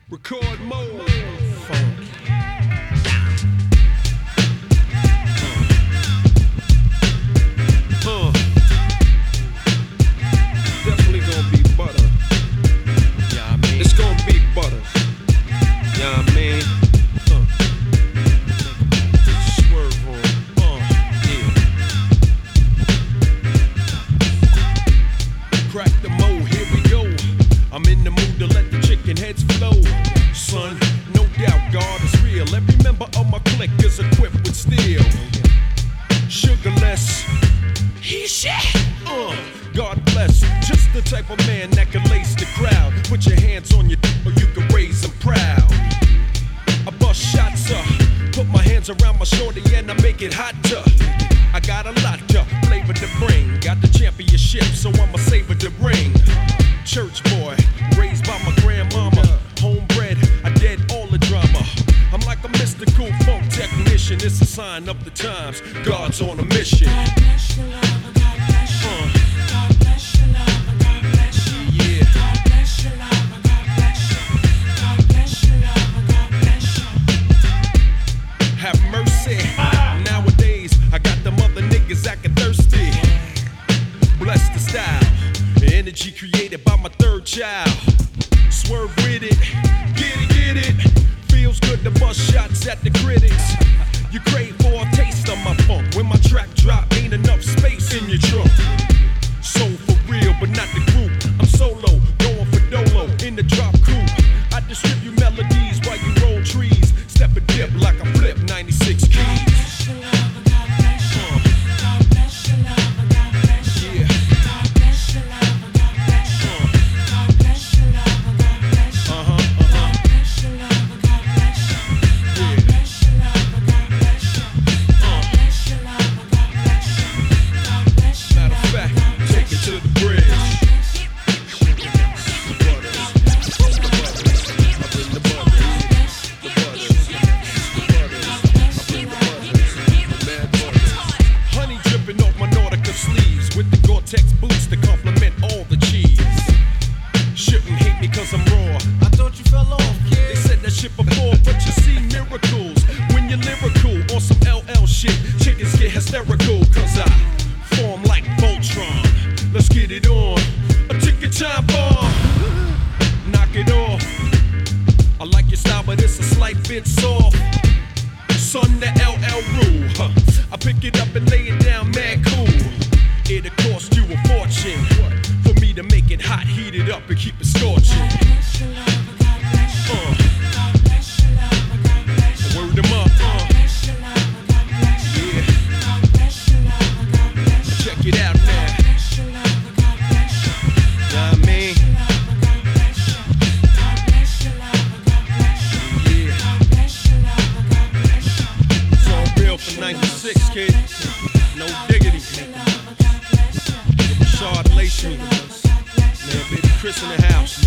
Record mode. Funk. Definitely gonna be butter. Yeah, I mean. It's gonna be butter. Yeah, I mean. Swerve on. Yeah. Crack the mold, here we go. I'm in the mood to let the chicken heads flow. Son, no doubt God is real. Every member of my clique is equipped with steel. Sugarless, he shit. God bless, just the type of man that can lace the crowd. Put your hands on your or you can raise them proud. I bust shots up, put my hands around my shorty and I make it hotter. I got a lot to flavor to bring. Got the championship, so I'ma savor the ring. Church boy, raised by my grandmama. Homebred, I did all the drama. I'm like a mystical funk technician. It's a sign of the times. God's on a mission. God bless your love, God bless you. God bless your love, God bless you. Yeah. God bless your love, God bless you. God bless your love, God bless you. Have mercy. Nowadays, I got them other niggas acting thirsty. Bless the style. The energy created by my third child. Swerve with it. Get it. Feels good to bust shots at the critics. You crave for a taste of my funk. When my track drop, ain't enough space in your trunk. Soul for real, but not the group. I'm solo, going for dolo in the drop coupe. I distribute melodies while you roll trees. Step and dip like I flip 96 keys. God bless your love, God bless you. God bless your love, God bless you. Yeah. God bless your love, God bless you. God bless your love, God bless you. God bless your love, God bless you. God bless your love, God bless you. God bless your love, God bless you. God bless your Matter of love, fact, God bless take it to the bridge. Honey dripping off my Nautica sleeves with the Gore-Tex boots to complement all the cheese. Shouldn't hate me cause I'm raw. I thought you fell off, They kid. said that shit before, but you see miracles when you're lyrical on some LL shit. Chickens get hysterical cause I form like Voltron. Let's get it on. A ticket time bomb. Knock it off. I like your style, but it's a slight bit soft. Son, the LL rule. I pick it up and lay it down, mad cool. It'll cost you a fortune for me to make it hot, heat it up, and keep it scorching. God bless your love, God bless you. God bless your love, God bless you. Word them up, God bless your love, God bless you. yeah. God bless your love, God bless you. Check it out now. God bless your love, God bless you. Know what I mean? God bless you. God bless your love, God bless you. Yeah. God bless your love, God bless you. It's all real for 96, kid. No diggity. Love, God bless you. Rashard Lacey. Man, baby Chris in the house.